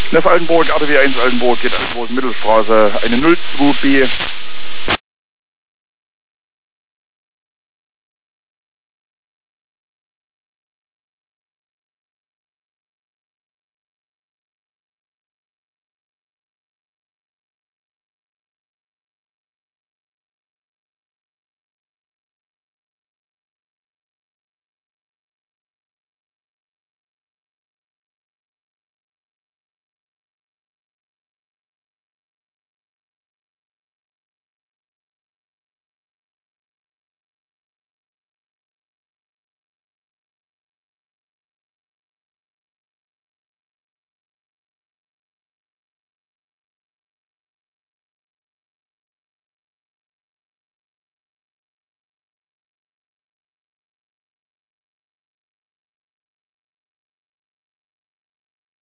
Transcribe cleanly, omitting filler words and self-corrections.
Neff Altenburg, ADW 1 Altenburg, geht Altenburg Mittelstraße, eine 02B.